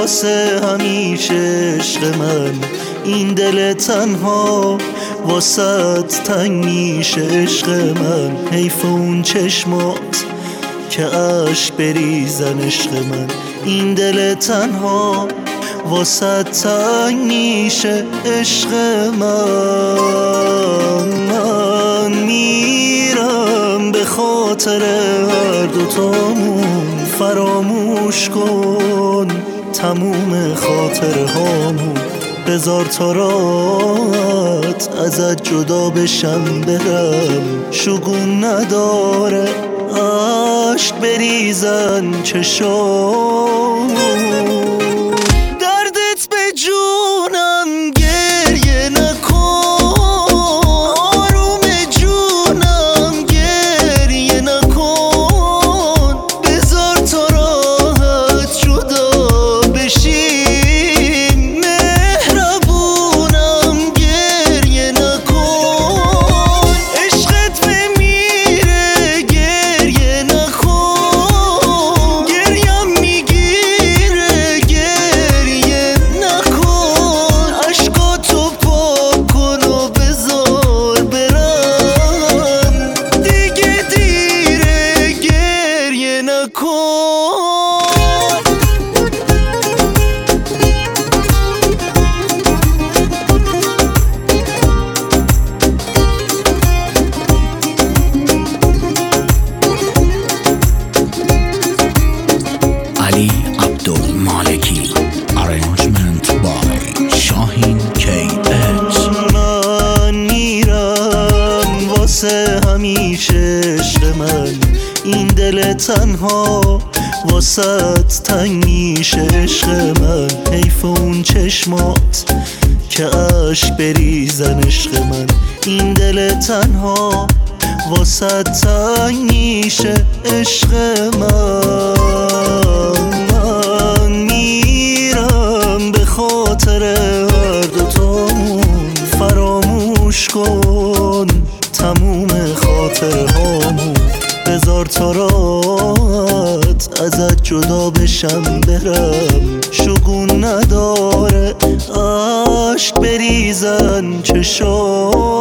واسه همیشه عشق من، این دل تنها واسط تنگ میشه عشق من. حیف اون چشمات که اشک بریزن عشق من، این دل تنها واسط تنگ میشه عشق من. من میرم به خاطر هر دوتامون، فراموش کن تموم خاطر هامون. بذار تا راحت ازت جدا بشم برم، شگون نداره اشک بریزن چشام. دردت به جونم گریه نکن، آروم جونم گریه نکن. بذار تا راحت جدا بشیم، مهربونم گریه نکن. عشقت بمیره گریه نکن، گریم میگیره گریه نکن. عشقاتو پاک کن و بذار برم، دیگه دیره گریه نکن. Ali Abdulmaleki. Arrangement by Shahin KX. من میرم واسه همیشه عشق من، این دل تنها واسط تنگ میشه عشق من. حیف اون چشمات که اشک بریزن عشق من، این دل تنها واسط تنگ میشه عشق من. من میرم به خاطر هر دوتامون، فراموش کن تموم خاطر هامون. بذار تا راحت ازت جدا بشم برم، شگون نداره اشک بریزن چشام.